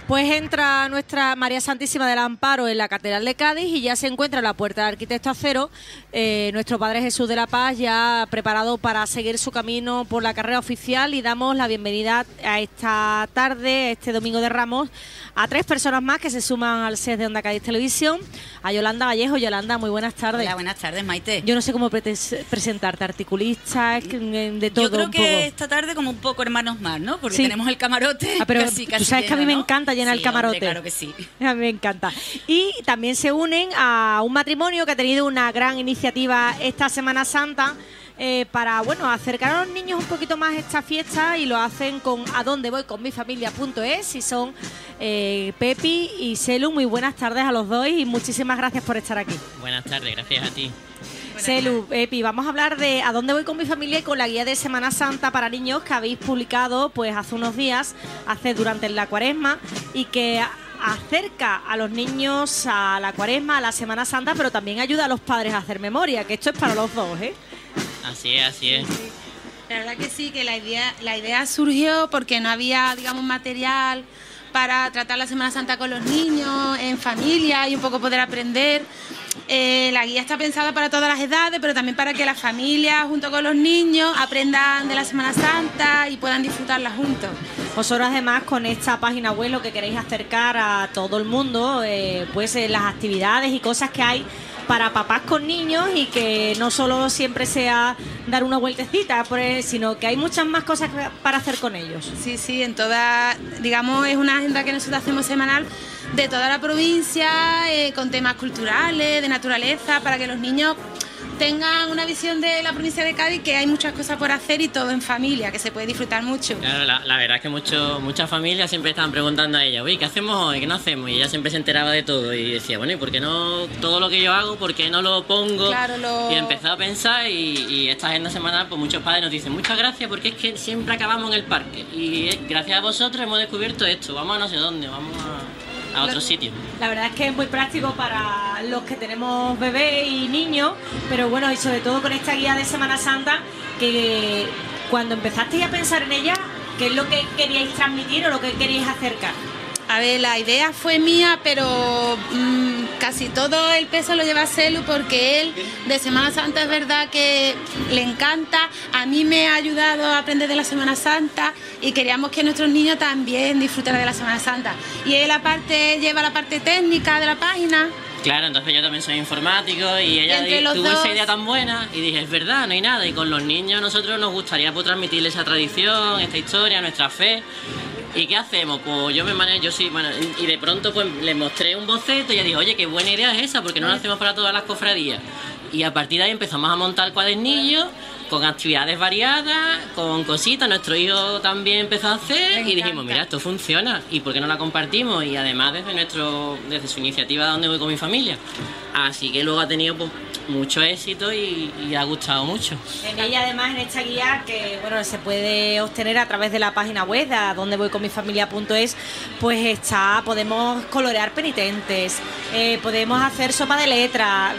Pues entra nuestra María Santísima del Amparo en la Catedral de Cádiz y ya se encuentra en la puerta del Arquitecto Acero, nuestro Padre Jesús de la Paz, ya preparado para seguir su camino por la carrera oficial, y damos la bienvenida a esta tarde, este Domingo de Ramos, a 3 personas más que se suman al set de Onda Cádiz Televisión, a Yolanda Vallejo. Yolanda, muy buenas tardes. Hola, buenas tardes, Maite. Yo no sé cómo presentarte, articulista, de todo. Yo creo un que poco. Esta tarde como un poco hermanos más, ¿no? Porque sí. Tenemos el camarote. Pero casi tú sabes lleno, que a mí me ¿no? encanta llenar Sí, el camarote. Hombre, claro que sí. A mí me encanta. Y también se unen a un matrimonio que ha tenido una gran iniciativa esta Semana Santa para, bueno, acercar a los niños un poquito más esta fiesta, y lo hacen con adondevoyconmifamilia.es, y son Pepi y Selu. Muy buenas tardes a los dos y muchísimas gracias por estar aquí. Buenas tardes, gracias a ti. Selu, Pepi, vamos a hablar de A dónde voy con mi familia y con la guía de Semana Santa para niños que habéis publicado pues hace unos días, durante la Cuaresma, y que acerca a los niños a la Cuaresma, a la Semana Santa, pero también ayuda a los padres a hacer memoria, que esto es para los dos, ¿eh? Así es, así es. La verdad que sí, que la idea surgió porque no había, digamos, material para tratar la Semana Santa con los niños, en familia, y un poco poder aprender. La guía está pensada para todas las edades, pero también para que las familias, junto con los niños, aprendan de la Semana Santa y puedan disfrutarla juntos. Vosotros además con esta página web lo que queréis acercar a todo el mundo, pues las actividades y cosas que hay para papás con niños, y que no solo siempre sea dar una vueltecita, sino que hay muchas más cosas para hacer con ellos. Sí, sí, en toda, digamos, es una agenda que nosotros hacemos semanal de toda la provincia, con temas culturales, de naturaleza, para que los niños tengan una visión de la provincia de Cádiz, que hay muchas cosas por hacer y todo en familia, que se puede disfrutar mucho. Claro, la verdad es que muchas familias siempre estaban preguntando a ella, oye, ¿qué hacemos hoy? ¿Qué no hacemos? Y ella siempre se enteraba de todo y decía, bueno, ¿y por qué no todo lo que yo hago, por qué no lo pongo? Claro, Y empezó a pensar, y esta agenda semanal, pues muchos padres nos dicen, muchas gracias, porque es que siempre acabamos en el parque, y gracias a vosotros hemos descubierto esto, vamos a no sé dónde, vamos a otro sitio. La verdad es que es muy práctico para los que tenemos bebés y niños, pero bueno, y sobre todo con esta guía de Semana Santa, que cuando empezasteis a pensar en ella, ¿qué es lo que queríais transmitir o lo que queríais acercar? A ver, la idea fue mía, pero casi todo el peso lo lleva Selu, porque él de Semana Santa es verdad que le encanta. A mí me ha ayudado a aprender de la Semana Santa y queríamos que nuestros niños también disfrutaran de la Semana Santa. Y él aparte lleva la parte técnica de la página. Claro, entonces yo también soy informático, y ella tuvo esa idea tan buena y dije, es verdad, no hay nada, y con los niños a nosotros nos gustaría pues transmitirles esa tradición, esta historia, nuestra fe. ¿Y qué hacemos? Pues yo y de pronto pues le mostré un boceto y ella dijo, oye, qué buena idea es esa, porque no la hacemos para todas las cofradías. Y a partir de ahí empezamos a montar cuadernillos con actividades variadas, con cositas. Nuestro hijo también empezó a hacer y dijimos, mira, esto funciona, ¿y por qué no la compartimos? Y además desde su iniciativa Donde voy con mi familia. Así que luego ha tenido pues mucho éxito y ha gustado mucho. En ella además, en esta guía, que bueno, se puede obtener a través de la página web de adondevoyconmifamilia.es, pues podemos colorear penitentes, podemos hacer sopa de letras,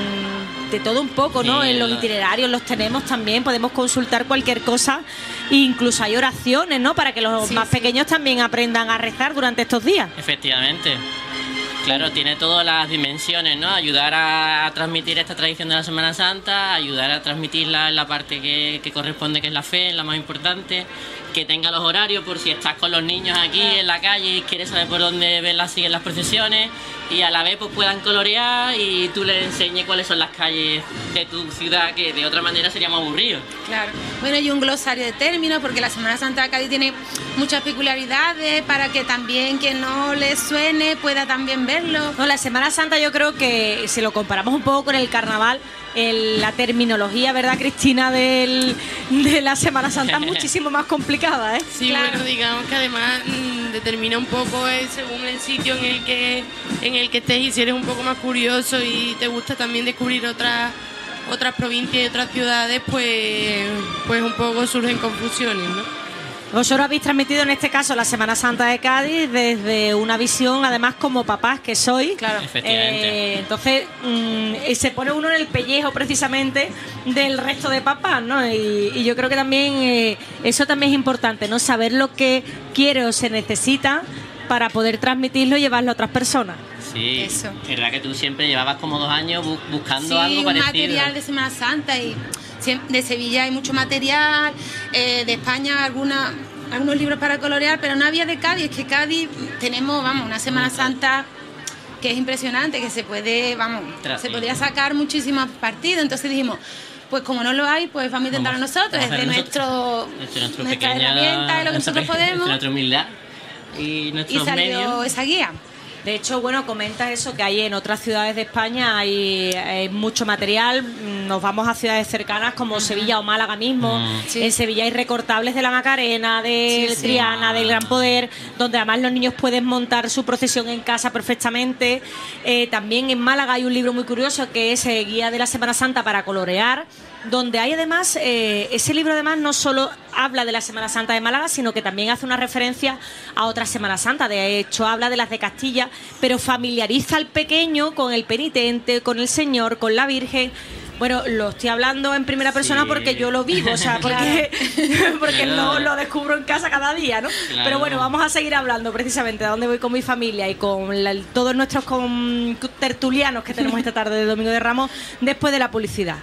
de todo un poco, ¿no? Sí, en los itinerarios los tenemos también, podemos consultar cualquier cosa, e incluso hay oraciones, ¿no? Para que los más pequeños también aprendan a rezar durante estos días. Efectivamente. Claro, tiene todas las dimensiones, ¿no? Ayudar a transmitir esta tradición de la Semana Santa, ayudar a transmitirla en la parte que corresponde, que es la fe, en la más importante, que tenga los horarios por si estás con los niños aquí en la calle y quieres saber por dónde siguen las procesiones, y a la vez pues puedan colorear y tú les enseñes cuáles son las calles de tu ciudad, que de otra manera sería más aburrido. Claro. Bueno, y un glosario de términos, porque la Semana Santa de Cádiz tiene muchas peculiaridades, para que también quien no le suene pueda también verlo. No, la Semana Santa, yo creo que si lo comparamos un poco con el carnaval, la terminología, ¿verdad, Cristina, de la Semana Santa es muchísimo más complicada, ¿eh? Sí, Claro. bueno, digamos que además determina un poco según el sitio en el que estés, y si eres un poco más curioso y te gusta también descubrir otras provincias y otras ciudades, pues un poco surgen confusiones, ¿no? Vosotros habéis transmitido en este caso la Semana Santa de Cádiz desde una visión, además, como papás que sois. Claro. Efectivamente. Entonces se pone uno en el pellejo precisamente del resto de papás, ¿no? Y yo creo que también eso también es importante, ¿no? Saber lo que quiere o se necesita para poder transmitirlo y llevarlo a otras personas. Sí, Eso. es verdad que tú siempre llevabas como 2 años buscando algo un parecido. material de Semana Santa y de Sevilla hay mucho material, de España algunos libros para colorear, pero no había de Cádiz. Es que Cádiz tenemos, una Semana Santa que es impresionante, que se puede, se podría sacar muchísimos partidos. Entonces dijimos, pues como no lo hay, pues vamos a intentarlo nosotros, desde nuestra herramienta, de lo que nosotros podemos. Nuestra humildad y nuestros salió medios. esa guía. De hecho, bueno, comentas eso, que hay en otras ciudades de España hay mucho material. Nos vamos a ciudades cercanas como Sevilla o Málaga mismo. Sí. En Sevilla hay recortables de la Macarena, de Triana, del Gran Poder, donde además los niños pueden montar su procesión en casa perfectamente. También en Málaga hay un libro muy curioso que es Guía de la Semana Santa para colorear, donde hay además, ese libro además no solo habla de la Semana Santa de Málaga, sino que también hace una referencia a otras Semanas Santas. De hecho, habla de las de Castilla, pero familiariza al pequeño con el penitente, con el Señor, con la Virgen. Bueno, lo estoy hablando en primera persona porque yo lo vivo, o sea, porque lo descubro en casa cada día, ¿no? Claro. Pero bueno, vamos a seguir hablando precisamente de dónde voy con mi familia y con todos nuestros tertulianos que tenemos esta tarde de Domingo de Ramos después de la publicidad.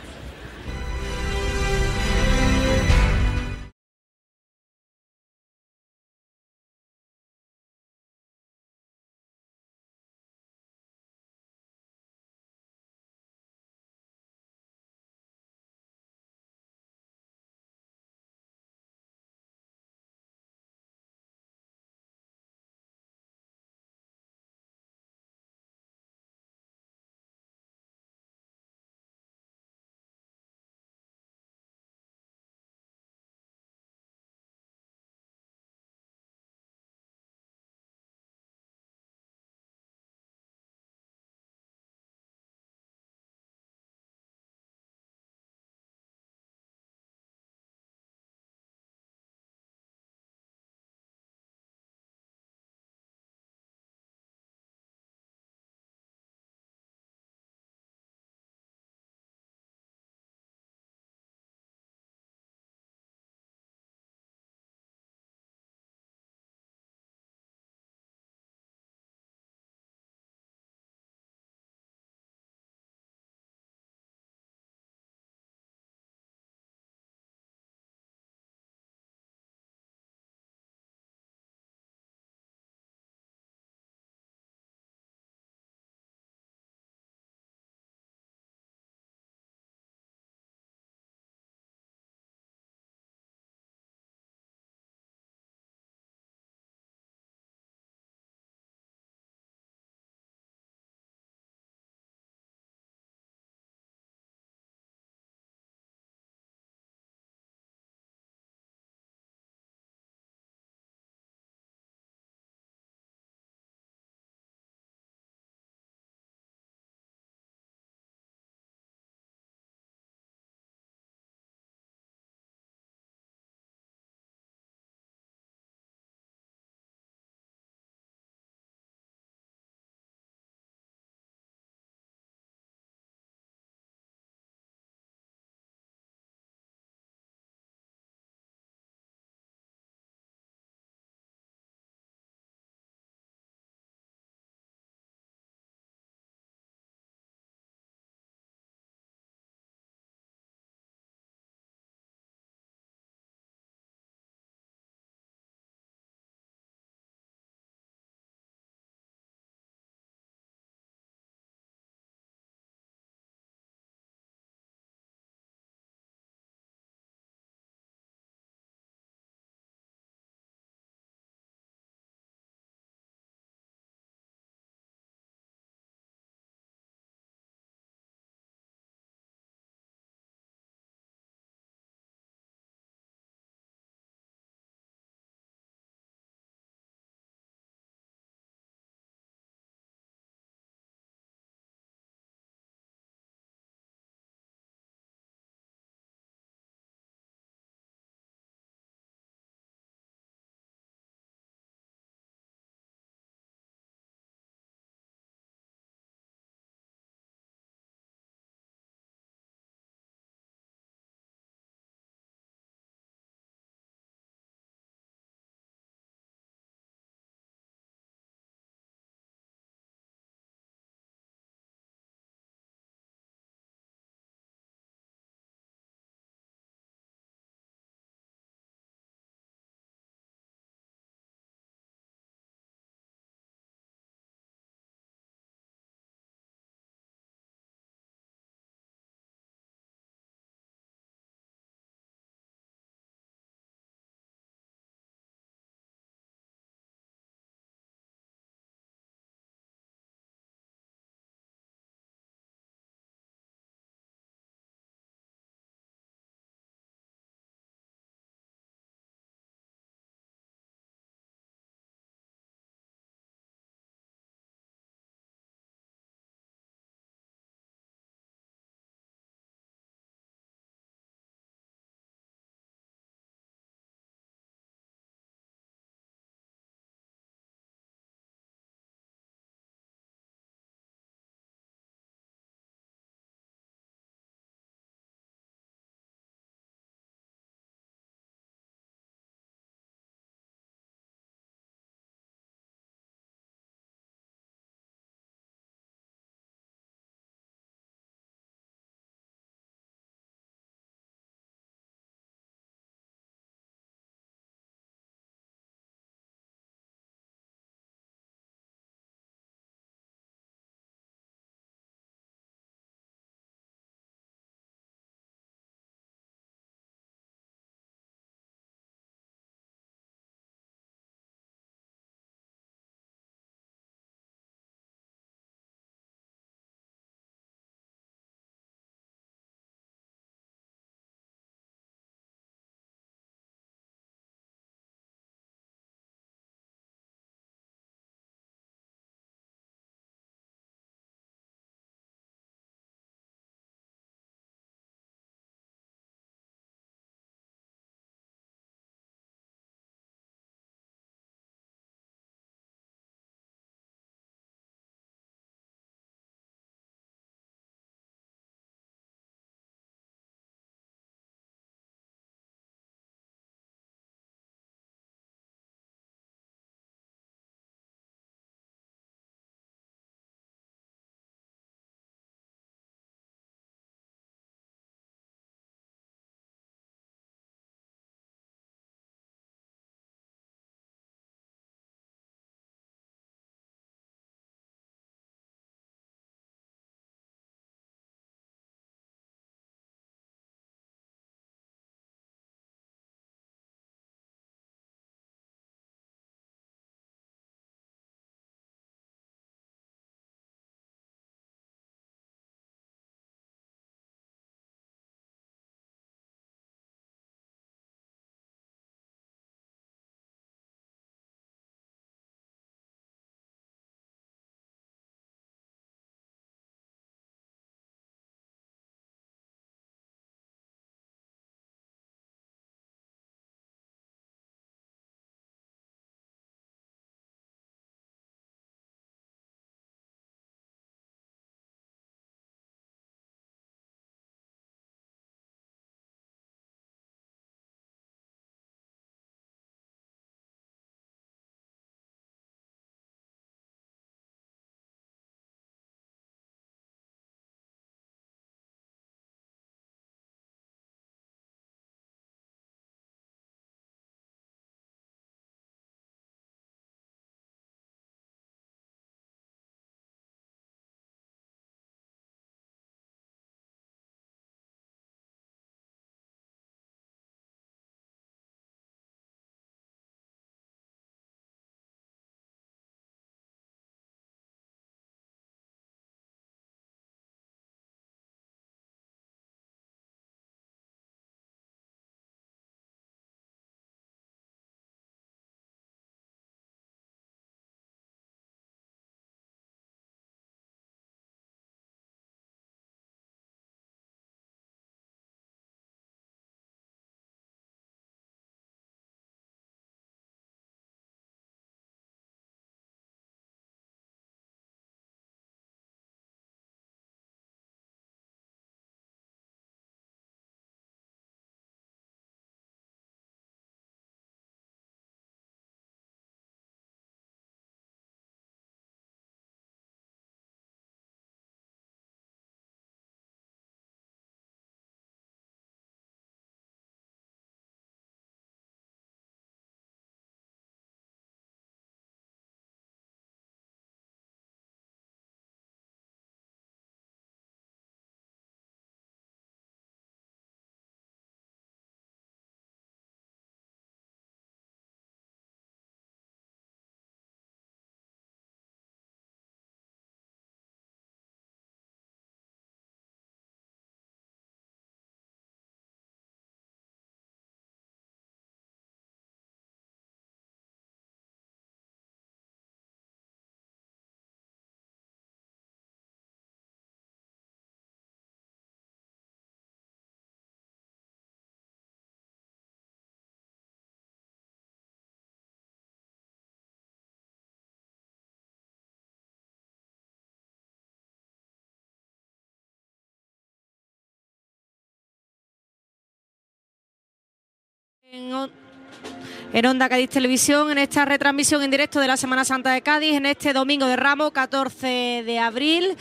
En Onda Cádiz Televisión, en esta retransmisión en directo de la Semana Santa de Cádiz, en este Domingo de Ramos, 14 de abril,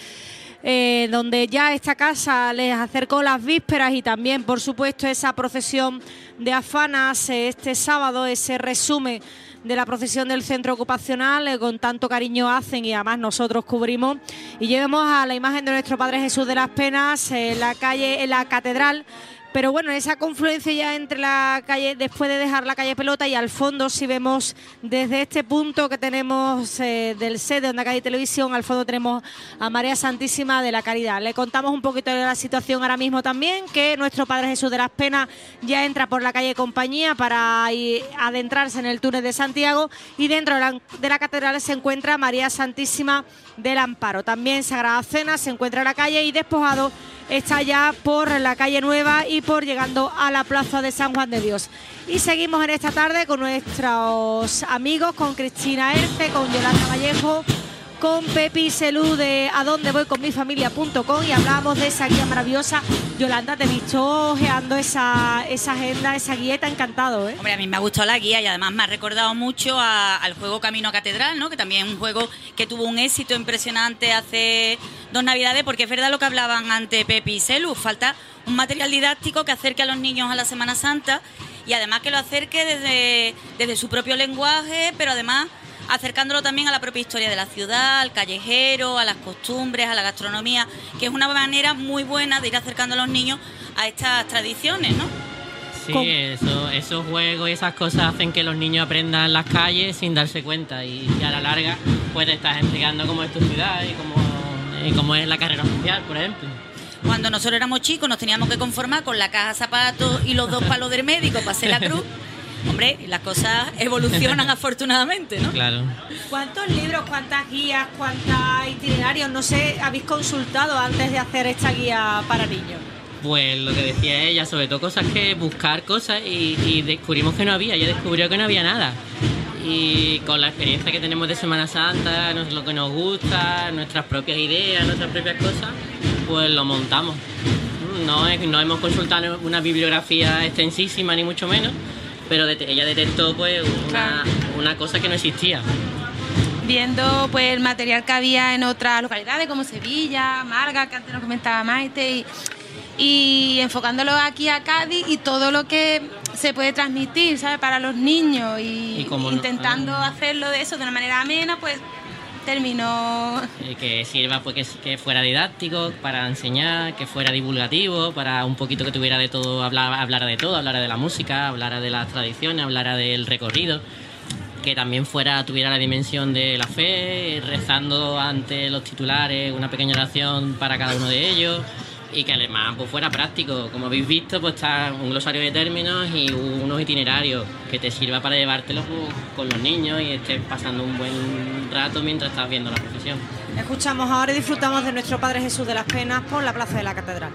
donde ya esta casa les acercó las vísperas y también, por supuesto, esa procesión de afanas este sábado, ese resumen de la procesión del centro ocupacional, con tanto cariño hacen y además nosotros cubrimos, y llevemos a la imagen de nuestro Padre Jesús de las Penas en la calle, en la catedral. Pero bueno, esa confluencia ya entre la calle, después de dejar la calle Pelota, y al fondo, si vemos desde este punto que tenemos del set de Onda Cádiz Televisión, al fondo tenemos a María Santísima de la Caridad. Le contamos un poquito de la situación ahora mismo también, que nuestro Padre Jesús de las Penas ya entra por la calle Compañía para adentrarse en el túnel de Santiago, y dentro de la catedral se encuentra María Santísima del Amparo. También Sagrada Cena se encuentra en la calle, y Despojado está ya por la calle Nueva y por llegando a la plaza de San Juan de Dios. Y seguimos en esta tarde con nuestros amigos, con Cristina Erce, con Yolanda Vallejo, con Pepi Selú de adondevoyconmifamilia.com, y hablábamos de esa guía maravillosa. Yolanda, te he visto ojeando esa agenda, esa guía, te ha encantado, ¿eh? Hombre, a mí me ha gustado la guía y además me ha recordado mucho al juego Camino a Catedral, ¿no? Que también es un juego que tuvo un éxito impresionante hace 2 navidades, porque es verdad lo que hablaban ante Pepi y Selú, falta un material didáctico que acerque a los niños a la Semana Santa, y además que lo acerque desde su propio lenguaje, pero además acercándolo también a la propia historia de la ciudad, al callejero, a las costumbres, a la gastronomía, que es una manera muy buena de ir acercando a los niños a estas tradiciones, ¿no? Sí, esos juegos y esas cosas hacen que los niños aprendan las calles sin darse cuenta, y a la larga pues te estás explicando cómo es tu ciudad y cómo es la carrera oficial, por ejemplo. Cuando nosotros éramos chicos nos teníamos que conformar con la caja de zapatos y los 2 palos del médico para hacer la cruz. Hombre, las cosas evolucionan afortunadamente, ¿no? Claro. ¿Cuántos libros, cuántas guías, cuántos itinerarios, no sé, habéis consultado antes de hacer esta guía para niños? Pues lo que decía ella, sobre todo cosas que buscar cosas, y descubrimos que no había, ella descubrió que no había nada. Y con la experiencia que tenemos de Semana Santa, lo que nos gusta, nuestras propias ideas, nuestras propias cosas, pues lo montamos. No hemos consultado una bibliografía extensísima, ni mucho menos, pero ella detectó pues una cosa que no existía. Viendo pues el material que había en otras localidades como Sevilla, Málaga, que antes nos comentaba Maite, y enfocándolo aquí a Cádiz y todo lo que se puede transmitir, ¿sabes?, para los niños, y intentando hacerlo de eso de una manera amena, pues terminó... Que sirva pues que fuera didáctico, para enseñar, que fuera divulgativo, para un poquito que tuviera de todo, hablara de todo, hablara de la música, hablara de las tradiciones, hablara del recorrido, que también tuviera la dimensión de la fe, rezando ante los titulares una pequeña oración para cada uno de ellos, y que además pues fuera práctico. Como habéis visto, pues está un glosario de términos y unos itinerarios que te sirva para llevártelos con los niños y estés pasando un buen rato mientras estás viendo la procesión. Escuchamos ahora y disfrutamos de nuestro Padre Jesús de las Penas por la plaza de la Catedral.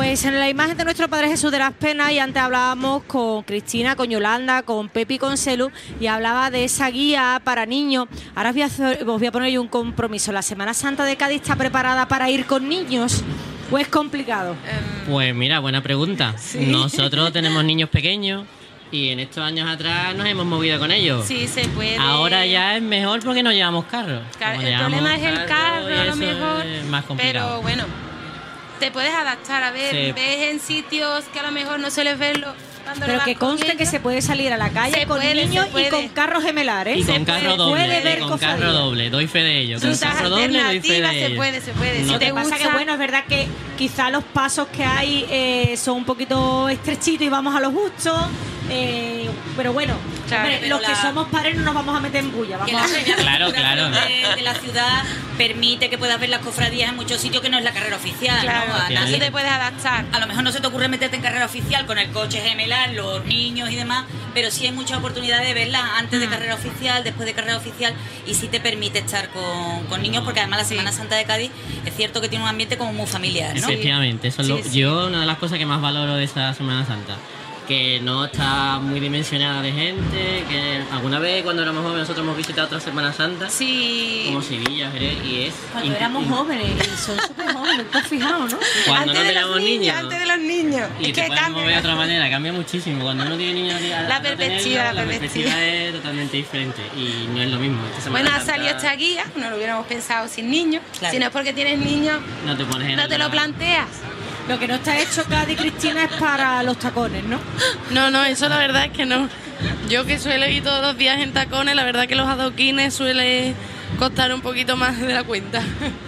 Pues en la imagen de nuestro Padre Jesús de las Penas, y antes hablábamos con Cristina, con Yolanda, con Pepi y con Celu, y hablaba de esa guía para niños. Ahora os voy a poner yo un compromiso. ¿La Semana Santa de Cádiz está preparada para ir con niños o es complicado? Pues mira, buena pregunta. ¿Sí? Nosotros tenemos niños pequeños y en estos años atrás nos hemos movido con ellos. Sí, se puede. Ahora ya es mejor porque no llevamos carro. Claro, el problema es el carro, a lo mejor. Es más complicado. Pero bueno, te puedes adaptar. A ver, ves en sitios que a lo mejor no sueles verlo. Pero que conste que se puede salir a la calle con niños y con carro gemelar, ¿eh? Y con carro doble, con carro doble, doy fe de ello. Con carro doble doy fe de ello. Se puede. No te pasa que, bueno, es verdad que quizá los pasos que hay son un poquito estrechitos y vamos a lo justo. Pero bueno, claro, hombre, pero los que somos padres no nos vamos a meter en bulla. Claro. De la ciudad permite que puedas ver las cofradías en muchos sitios que no es la carrera oficial. Claro, ¿no? Así te puedes adaptar. A lo mejor no se te ocurre meterte en carrera oficial con el coche gemelar, los niños y demás, pero sí hay muchas oportunidades de verlas antes de carrera oficial, después de carrera oficial, y sí te permite estar con niños, porque además la Semana Santa de Cádiz es cierto que tiene un ambiente como muy familiar, ¿no? Efectivamente, eso es yo una de las cosas que más valoro de esa Semana Santa. Que no está muy dimensionada de gente, que alguna vez cuando éramos jóvenes nosotros hemos visitado otra Semana Santa, como Sevilla, Jerez, y es... Cuando éramos jóvenes, y son súper jóvenes, ¿te has fijado, no? Cuando no teníamos niños. Antes de los niños. Y te puedes mover de otra manera, cambia muchísimo. Cuando uno tiene niños, la perspectiva es totalmente diferente y no es lo mismo. Bueno, ha salido esta guía, no lo hubiéramos pensado sin niños, si no es porque tienes niños, no te lo planteas. Lo que no está hecho, Cádiz, Cristina, es para los tacones, ¿no? No, eso la verdad es que no. Yo que suelo ir todos los días en tacones, la verdad que los adoquines suele costar un poquito más de la cuenta.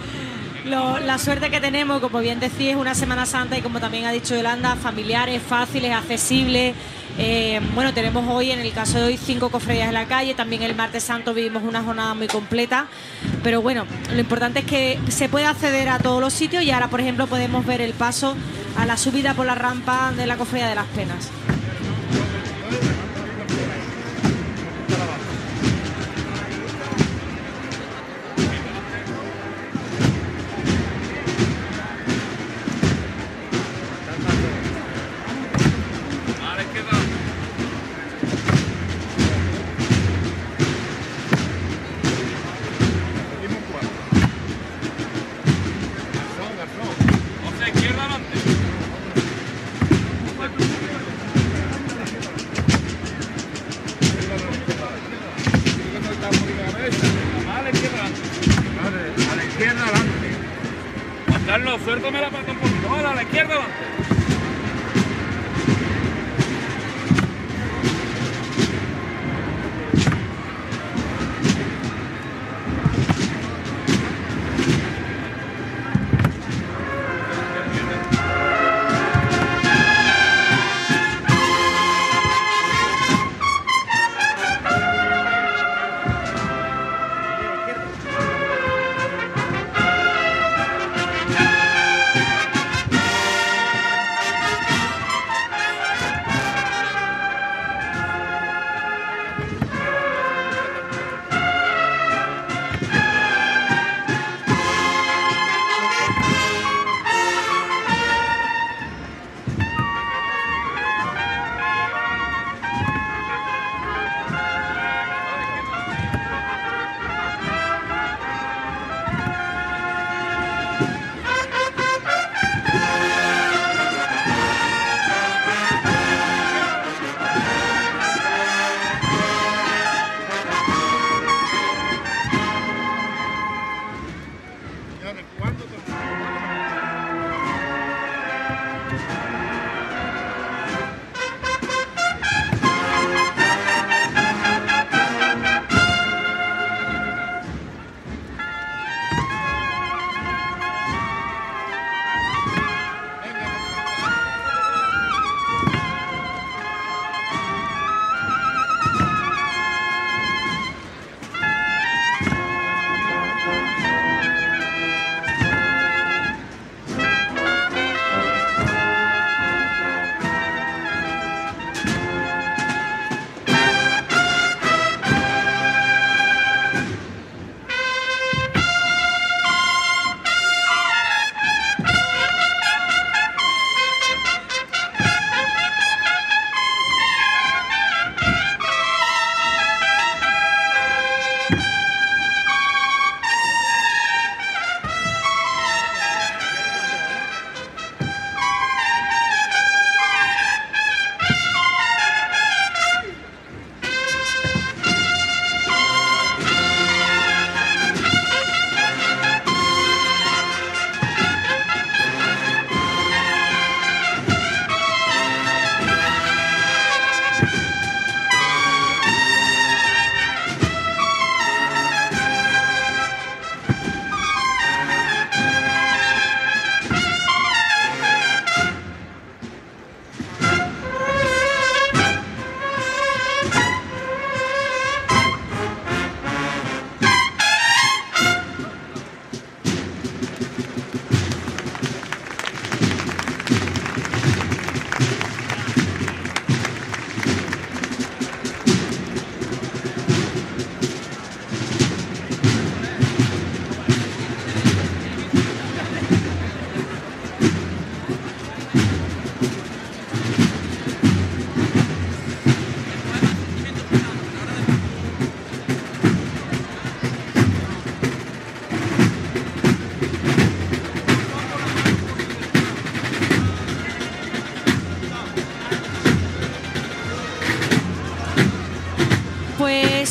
La suerte que tenemos, como bien decís, es una Semana Santa y como también ha dicho Yolanda, familiares, fáciles, accesibles. Bueno, tenemos hoy, en el caso de hoy, 5 cofradías en la calle. También el martes santo vivimos una jornada muy completa. Pero bueno, lo importante es que se puede acceder a todos los sitios y ahora, por ejemplo, podemos ver el paso a la subida por la rampa de la Cofradía de las Penas. Carlos, suéltame la pata un poquito. Hola, a la izquierda adelante.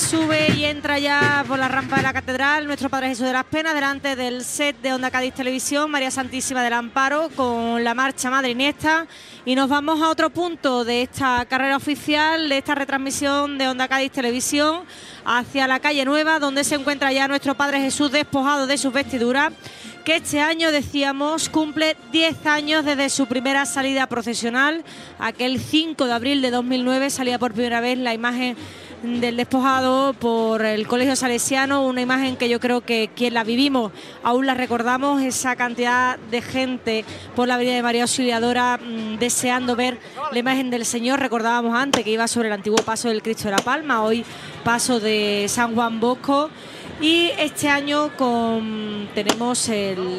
sube y entra ya por la rampa de la catedral nuestro Padre Jesús de las Penas, delante del set de Onda Cádiz Televisión, María Santísima del Amparo, con la marcha Madre Iniesta. Y nos vamos a otro punto de esta carrera oficial, de esta retransmisión de Onda Cádiz Televisión, hacia la calle Nueva, donde se encuentra ya nuestro Padre Jesús despojado de sus vestiduras, que este año, decíamos, cumple 10 años desde su primera salida procesional. Aquel 5 de abril de 2009 salía por primera vez la imagen del despojado por el Colegio Salesiano, una imagen que yo creo que quien la vivimos aún la recordamos, esa cantidad de gente por la avenida de María Auxiliadora deseando ver la imagen del Señor. Recordábamos antes que iba sobre el antiguo paso del Cristo de la Palma, hoy paso de San Juan Bosco, y este año tenemos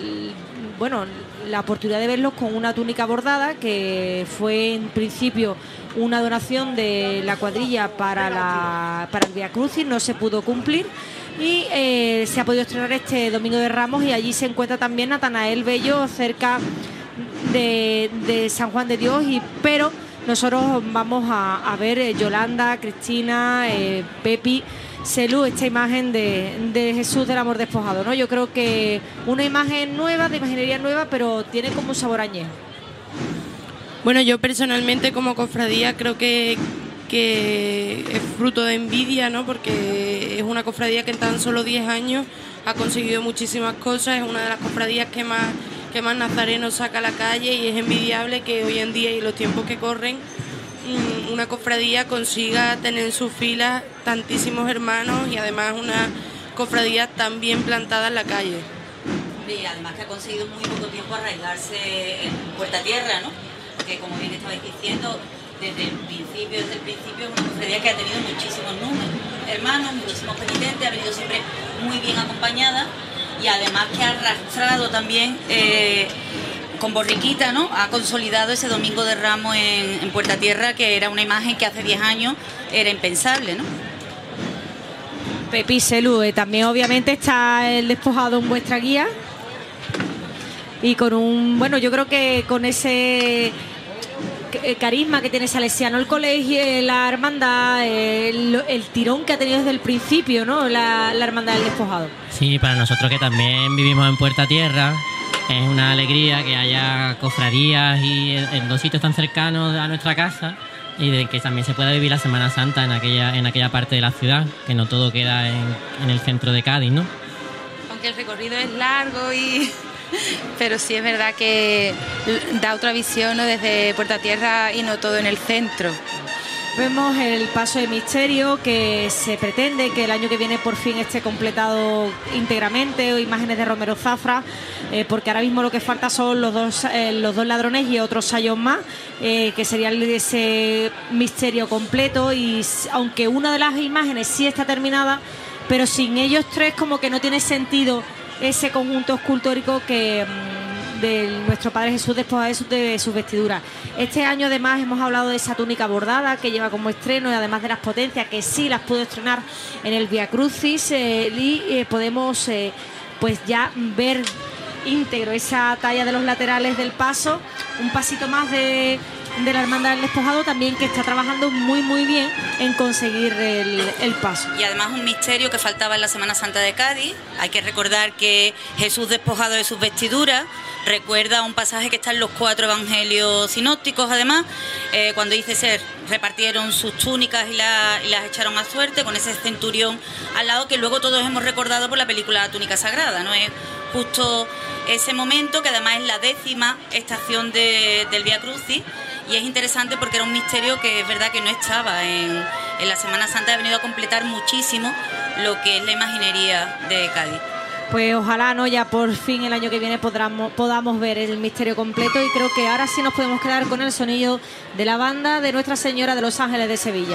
la oportunidad de verlos con una túnica bordada, que fue en principio una donación de la cuadrilla para el Vía Crucis, no se pudo cumplir, y se ha podido estrenar este Domingo de Ramos, y allí se encuentra también Natanael Bello, cerca de San Juan de Dios, pero nosotros vamos a ver Yolanda, Cristina, Pepi, Celu, esta imagen de Jesús del Amor despojado, ¿no? Yo creo que una imagen nueva, de imaginería nueva, pero tiene como un sabor añejo. Bueno, yo personalmente como cofradía creo que es fruto de envidia, ¿no? Porque es una cofradía que en tan solo 10 años ha conseguido muchísimas cosas, es una de las cofradías que más nazarenos saca a la calle, y es envidiable que hoy en día y los tiempos que corren una cofradía consiga tener en sus filas tantísimos hermanos, y además una cofradía tan bien plantada en la calle. Y además que ha conseguido en muy poco tiempo arraigarse en Puerta Tierra, ¿no? Porque como bien estabais diciendo, desde el principio es una cofradía que ha tenido muchísimos números, hermanos, muchísimos penitentes, ha venido siempre muy bien acompañada, y además que ha arrastrado también con borriquita, ¿no? Ha consolidado ese Domingo de Ramos en Puerta Tierra, que era una imagen que hace 10 años era impensable, ¿no? Pepi, Celu, también obviamente está el despojado en vuestra guía, y con yo creo que con ese carisma que tiene Salesiano el colegio, la hermandad, el tirón que ha tenido desde el principio, ¿no? La hermandad del despojado. Sí, para nosotros que también vivimos en Puerta Tierra, es una alegría que haya cofradías y en dos sitios tan cercanos a nuestra casa, y de que también se pueda vivir la Semana Santa en aquella parte de la ciudad, que no todo queda en el centro de Cádiz, ¿no? Aunque el recorrido es largo pero sí es verdad que da otra visión, ¿no? Desde Puerta Tierra y no todo en el centro. Vemos el paso de misterio, que se pretende que el año que viene por fin esté completado íntegramente, o imágenes de Romero Zafra, porque ahora mismo lo que falta son los dos ladrones y otros sayos más, que sería ese misterio completo. Y aunque una de las imágenes sí está terminada, pero sin ellos tres como que no tiene sentido ese conjunto escultórico de nuestro Padre Jesús despojado de sus vestiduras. Este año además hemos hablado de esa túnica bordada que lleva como estreno, y además de las potencias que sí las pudo estrenar en el Vía Crucis, y podemos pues ya ver íntegro esa talla de los laterales del paso, un pasito más de la Hermandad del Despojado también, que está trabajando muy muy bien en conseguir el paso. Y además un misterio que faltaba en la Semana Santa de Cádiz. Hay que recordar que Jesús despojado de sus vestiduras recuerda un pasaje que está en los 4 evangelios sinópticos, además, cuando dice se repartieron sus túnicas y las echaron a suerte, con ese centurión al lado, que luego todos hemos recordado por la película Túnica Sagrada, ¿no? Es justo ese momento, que además es la 10ª estación del Vía Crucis, y es interesante porque era un misterio que es verdad que no estaba en la Semana Santa. Ha venido a completar muchísimo lo que es la imaginería de Cádiz. Pues ojalá, ¿no? Ya por fin el año que viene podamos ver el misterio completo, y creo que ahora sí nos podemos quedar con el sonido de la banda de Nuestra Señora de los Ángeles de Sevilla.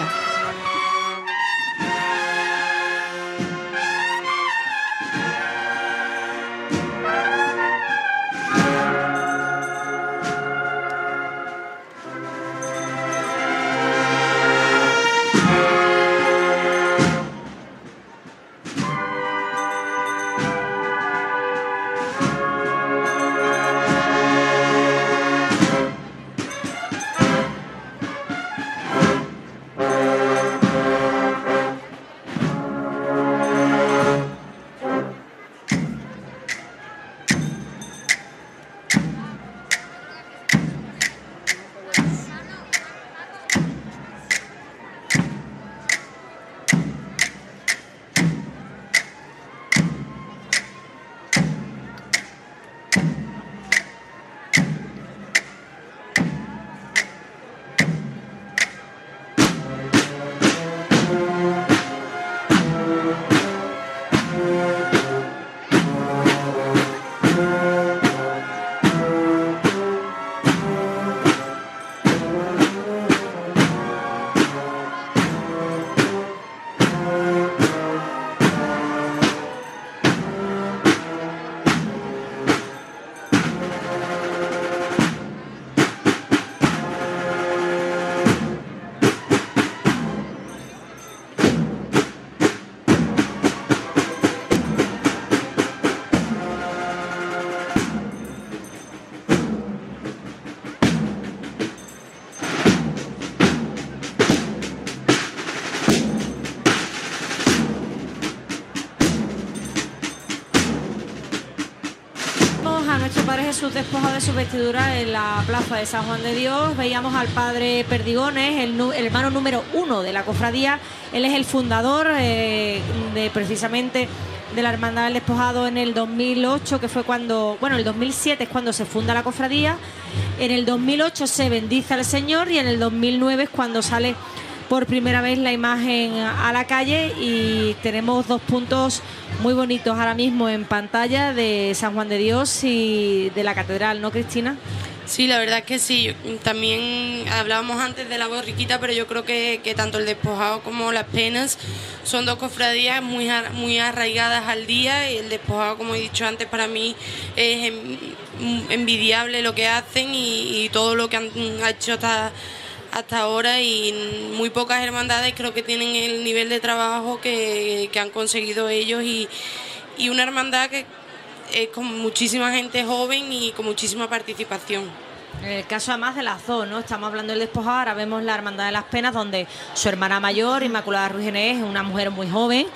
Jesús despojado de sus vestiduras en la plaza de San Juan de Dios. Veíamos al padre Perdigones, el hermano número 1 de la cofradía. Él es el fundador precisamente de la Hermandad del Despojado en el 2008, que fue cuando, bueno, el 2007 es cuando se funda la cofradía. En el 2008 se bendice al Señor y en el 2009 es cuando sale por primera vez la imagen a la calle, y tenemos 2 puntos muy bonitos ahora mismo en pantalla de San Juan de Dios y de la catedral, ¿no, Cristina? Sí, la verdad es que sí. También hablábamos antes de la borriquita, pero yo creo que tanto el Despojado como las Penas son 2 cofradías muy arraigadas al día, y el Despojado, como he dicho antes, para mí es envidiable lo que hacen y todo lo que han hecho hasta ahora, y muy pocas hermandades creo que tienen el nivel de trabajo que han conseguido ellos, y una hermandad que es con muchísima gente joven y con muchísima participación. En el caso además de las dos, ¿no? Estamos hablando del Despojado, ahora vemos la Hermandad de las Penas, donde su hermana mayor, Inmaculada Ruiz Genés, es una mujer muy joven,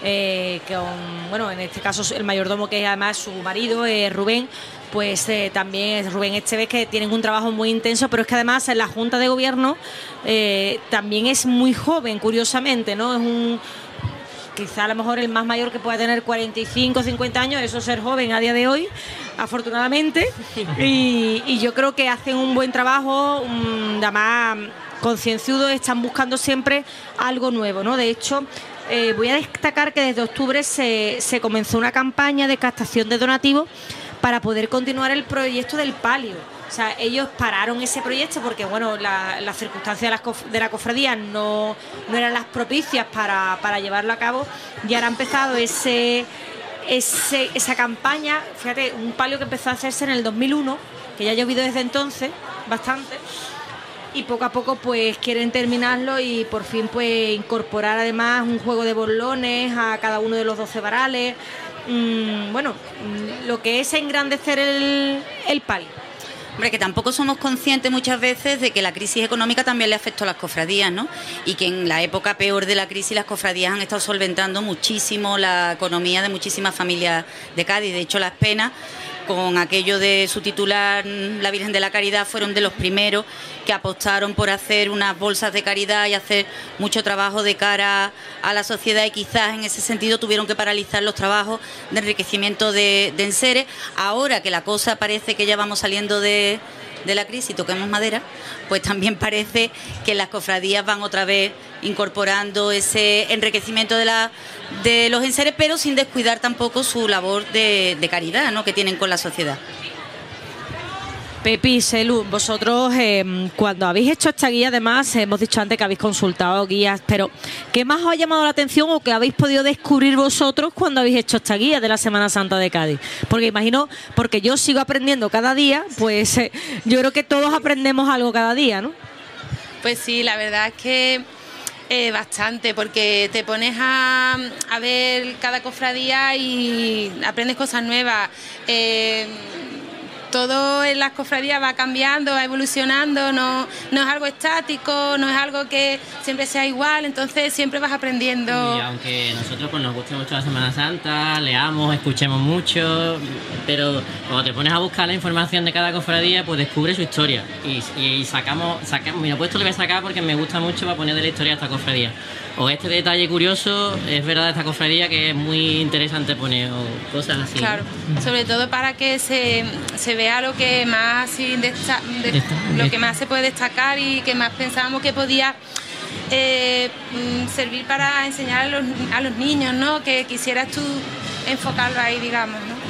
bueno, en este caso el mayordomo, que es además su marido, Rubén, pues también es Rubén Esteves, que tienen un trabajo muy intenso, pero es que además en la Junta de Gobierno también es muy joven, curiosamente, ¿no? Es quizá a lo mejor el más mayor que pueda tener 45, 50 años, eso es ser joven a día de hoy, afortunadamente, y yo creo que hacen un buen trabajo, además concienzudo, están buscando siempre algo nuevo, ¿no? De hecho, voy a destacar que desde octubre se comenzó una campaña de captación de donativos para poder continuar el proyecto del palio. O sea, ellos pararon ese proyecto porque, bueno, las circunstancias de la cofradía no eran las propicias para llevarlo a cabo, y ahora ha empezado esa campaña. Fíjate, un palio que empezó a hacerse en el 2001, que ya ha llovido desde entonces bastante, y poco a poco pues quieren terminarlo y por fin pues incorporar además un juego de bolones a cada uno de los 12 varales. Lo que es engrandecer el palio. Hombre, que tampoco somos conscientes muchas veces de que la crisis económica también le afectó a las cofradías, ¿no? Y que en la época peor de la crisis las cofradías han estado solventando muchísimo la economía de muchísimas familias de Cádiz. De hecho, Las Penas, con aquello de su titular, la Virgen de la Caridad, fueron de los primeros que apostaron por hacer unas bolsas de caridad y hacer mucho trabajo de cara a la sociedad, y quizás en ese sentido tuvieron que paralizar los trabajos de enriquecimiento de enseres. Ahora que la cosa parece que ya vamos saliendo de la crisis y toquemos madera, pues también parece que las cofradías van otra vez incorporando ese enriquecimiento de los enseres, pero sin descuidar tampoco su labor de caridad, ¿no?, que tienen con la sociedad. Pepi, Selu, vosotros cuando habéis hecho esta guía, además hemos dicho antes que habéis consultado guías, pero ¿qué más os ha llamado la atención o que habéis podido descubrir vosotros cuando habéis hecho esta guía de la Semana Santa de Cádiz? Porque imagino, porque yo sigo aprendiendo cada día, pues yo creo que todos aprendemos algo cada día, ¿no? Pues sí, la verdad es que bastante, porque te pones a ver cada cofradía y aprendes cosas nuevas. Todo en las cofradías va cambiando, va evolucionando, no es algo estático, no es algo que siempre sea igual, entonces siempre vas aprendiendo. Y aunque nosotros pues nos guste mucho la Semana Santa, leamos, escuchemos mucho, pero cuando te pones a buscar la información de cada cofradía, pues descubres su historia y sacamos, mira, pues esto lo voy a sacar porque me gusta mucho para poner de la historia de esta cofradía. O este detalle curioso, es verdad, de esta cofradía, que es muy interesante poner, o cosas así. Claro, sobre todo para que se vea lo que más lo que más se puede destacar y que más pensábamos que podía servir para enseñar a los niños, ¿no? Que quisieras tú enfocarlo ahí, digamos, ¿no?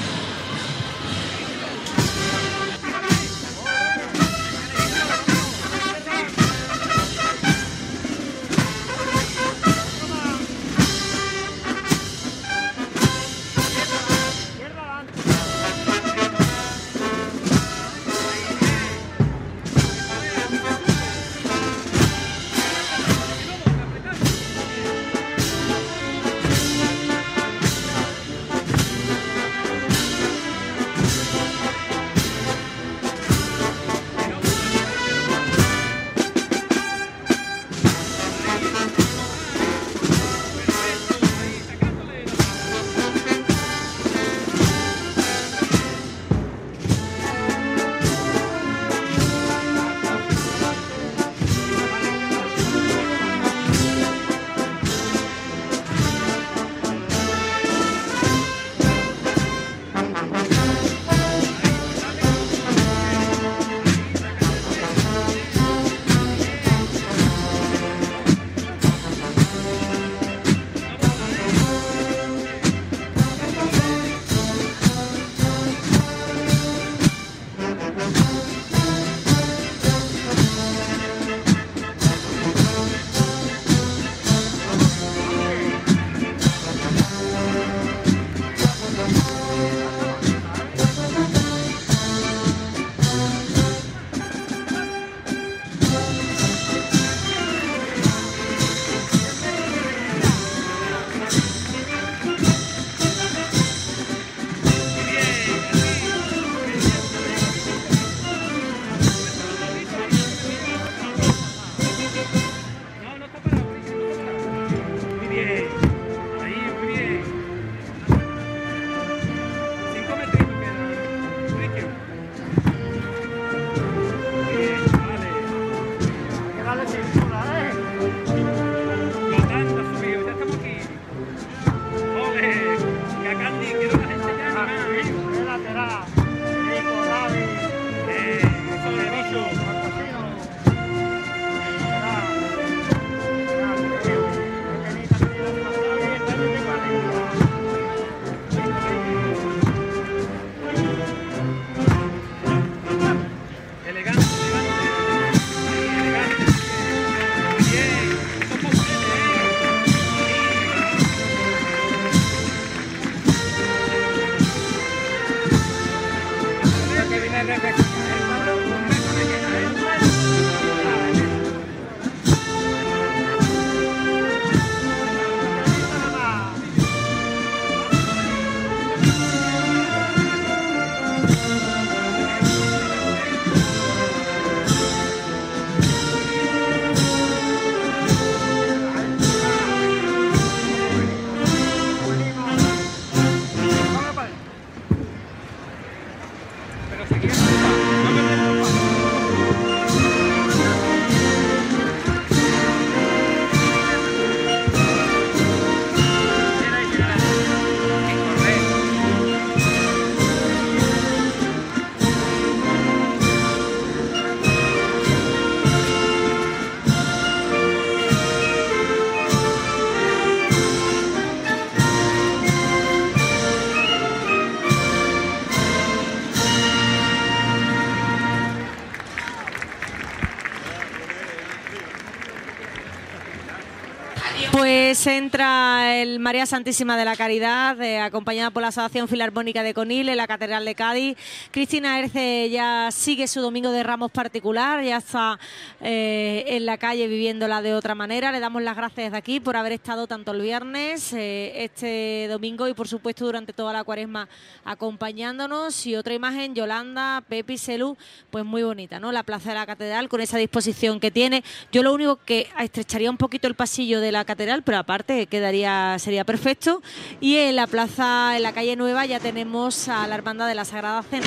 Pues entra el María Santísima de la Caridad, acompañada por la Asociación Filarmónica de Conil en la Catedral de Cádiz. Cristina Erce ya sigue su Domingo de Ramos particular, ya está en la calle viviéndola de otra manera. Le damos las gracias de aquí por haber estado tanto el viernes, este domingo y por supuesto durante toda la Cuaresma acompañándonos. Y otra imagen, Yolanda, Pepi, Celu, pues muy bonita, ¿no? La plaza de la Catedral con esa disposición que tiene. Yo lo único que estrecharía un poquito el pasillo de la Catedral, pero aparte sería perfecto. Y en la plaza, en la calle Nueva, ya tenemos a la Hermandad de la Sagrada Cena.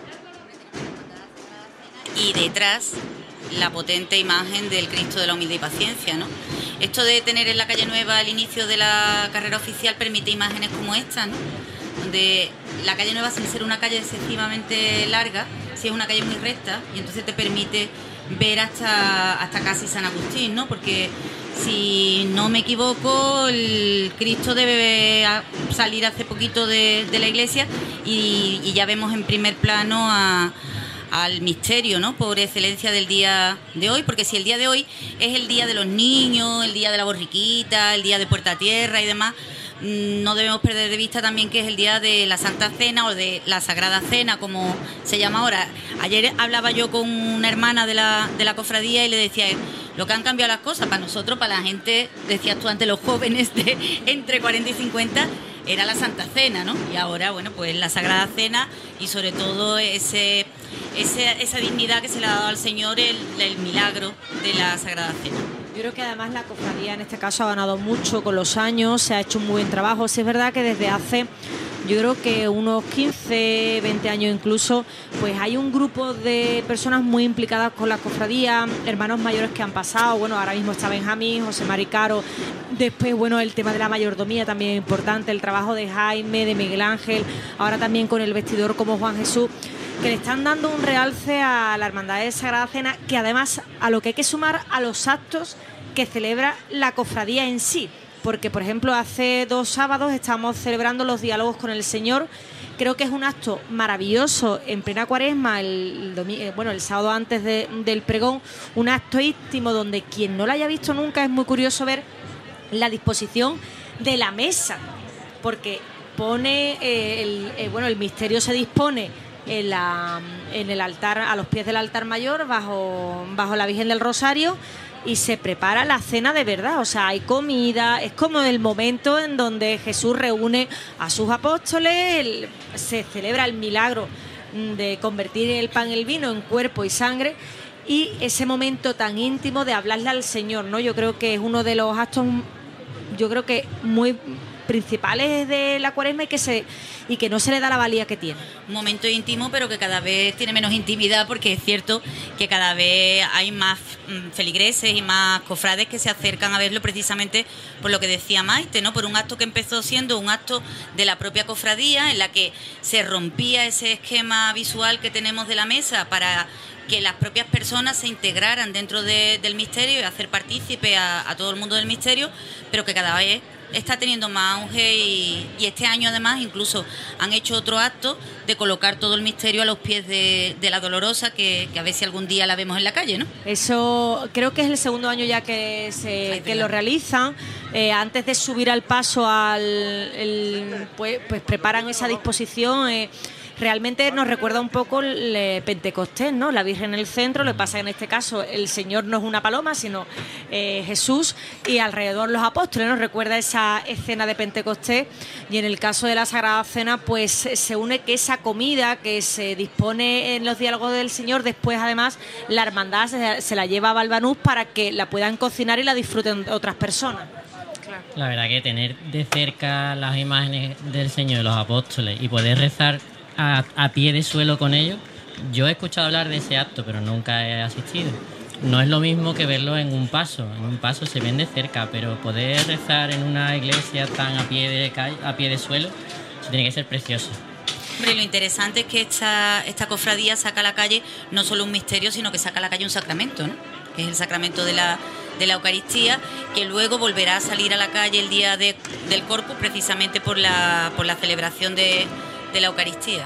Y detrás la potente imagen del Cristo de la Humildad y Paciencia, ¿no? Esto de tener en la calle Nueva al inicio de la carrera oficial permite imágenes como esta, ¿no? Donde la calle Nueva, sin ser una calle excesivamente larga, sí es una calle muy recta y entonces te permite ver hasta casi San Agustín, ¿no? Porque si no me equivoco, el Cristo debe salir hace poquito de la iglesia y ya vemos en primer plano al misterio, ¿no? Por excelencia del día de hoy, porque si el día de hoy es el día de los niños, el día de la borriquita, el día de Puerta Tierra y demás, no debemos perder de vista también que es el día de la Santa Cena o de la Sagrada Cena, como se llama ahora. Ayer hablaba yo con una hermana de la cofradía y le decía lo que han cambiado las cosas para nosotros, para la gente, decías tú antes, los jóvenes de entre 40 y 50, era la Santa Cena, ¿no? Y ahora, bueno, pues la Sagrada Cena y sobre todo esa dignidad que se le ha dado al Señor, el milagro de la Sagrada Cena. Yo creo que además la cofradía en este caso ha ganado mucho con los años, se ha hecho un muy buen trabajo. Sí, es verdad que desde hace, yo creo que unos 15, 20 años incluso, pues hay un grupo de personas muy implicadas con la cofradía, hermanos mayores que han pasado. Bueno, ahora mismo está Benjamín, José Maricaro. Después, bueno, el tema de la mayordomía también es importante, el trabajo de Jaime, de Miguel Ángel, ahora también con el vestidor como Juan Jesús, que le están dando un realce a la Hermandad de Sagrada Cena, que además a lo que hay que sumar a los actos que celebra la cofradía en sí. Porque, por ejemplo, hace 2 sábados estamos celebrando los diálogos con el Señor. Creo que es un acto maravilloso en plena Cuaresma, el sábado antes del pregón, un acto íntimo donde quien no lo haya visto nunca es muy curioso ver la disposición de la mesa, porque pone el misterio se dispone en el altar, a los pies del altar mayor, bajo la Virgen del Rosario, y se prepara la cena de verdad. O sea, hay comida, es como el momento en donde Jesús reúne a sus apóstoles, se celebra el milagro de convertir el pan y el vino en cuerpo y sangre, y ese momento tan íntimo de hablarle al Señor, ¿no? Yo creo que es uno de los actos, yo creo que muy principales de la Cuaresma y que no se le da la valía que tiene. Un momento íntimo, pero que cada vez tiene menos intimidad, porque es cierto que cada vez hay más feligreses y más cofrades que se acercan a verlo precisamente por lo que decía Maite, ¿no? Por un acto que empezó siendo un acto de la propia cofradía, en la que se rompía ese esquema visual que tenemos de la mesa para que las propias personas se integraran dentro del misterio y hacer partícipe a todo el mundo del misterio, pero que cada vez está teniendo más auge y este año además incluso han hecho otro acto de colocar todo el misterio a los pies de la Dolorosa, que a ver si algún día la vemos en la calle, ¿no? Eso creo que es el segundo año ya que lo realizan. Antes de subir al paso pues preparan esa disposición. Realmente nos recuerda un poco el Pentecostés, ¿no? La Virgen en el centro, lo que pasa que en este caso el Señor no es una paloma, sino Jesús, y alrededor los apóstoles. Nos recuerda esa escena de Pentecostés, y en el caso de la Sagrada Cena pues se une que esa comida que se dispone en los diálogos del Señor, después además la hermandad se la lleva a Balbanús para que la puedan cocinar y la disfruten otras personas. La verdad que tener de cerca las imágenes del Señor y los apóstoles y poder rezar a pie de suelo con ellos. Yo he escuchado hablar de ese acto, pero nunca he asistido. No es lo mismo que verlo en un paso. En un paso se ven de cerca, pero poder rezar en una iglesia tan a pie de suelo, eso tiene que ser precioso. Hombre, lo interesante es que esta cofradía saca a la calle no solo un misterio, sino que saca a la calle un sacramento, ¿no? Que es el sacramento de la Eucaristía, que luego volverá a salir a la calle el día del Corpus, precisamente por la celebración de la Eucaristía.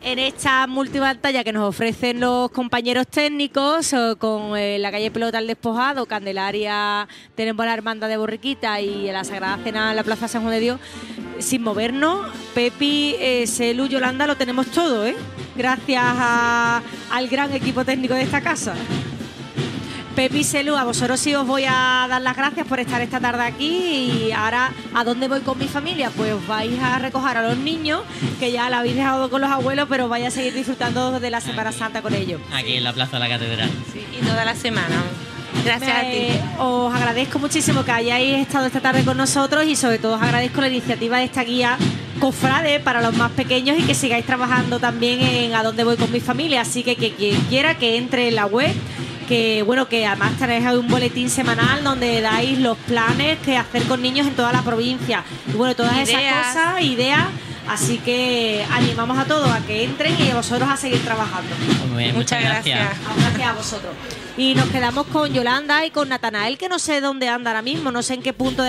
en esta multipantalla que nos ofrecen los compañeros técnicos, con la calle Pelota al Despojado, Candelaria, tenemos la Hermandad de Borriquita y la Sagrada Cena en la Plaza San Juan de Dios, sin movernos. Pepi, Selu, Yolanda, lo tenemos todo, gracias al gran equipo técnico de esta casa. Pepi, Selu, a vosotros sí os voy a dar las gracias por estar esta tarde aquí. Y ahora, ¿a dónde voy con mi familia? Pues os vais a recoger a los niños, que ya la habéis dejado con los abuelos, pero vais a seguir disfrutando de la Semana Santa con ellos. Aquí en la Plaza de la Catedral. Sí, y toda la semana. Gracias a ti. Os agradezco muchísimo que hayáis estado esta tarde con nosotros y sobre todo os agradezco la iniciativa de esta guía cofrade para los más pequeños y que sigáis trabajando también en A dónde voy con mi familia. Así que quien quiera que entre en la web, que bueno, que además tenéis un boletín semanal donde dais los planes que hacer con niños en toda la provincia. Y bueno, todas esas cosas, ideas. Así que animamos a todos a que entren y a vosotros a seguir trabajando. Muy bien, muchas gracias. Gracias a vosotros. Y nos quedamos con Yolanda y con Natanael, que no sé dónde anda ahora mismo, no sé en qué punto de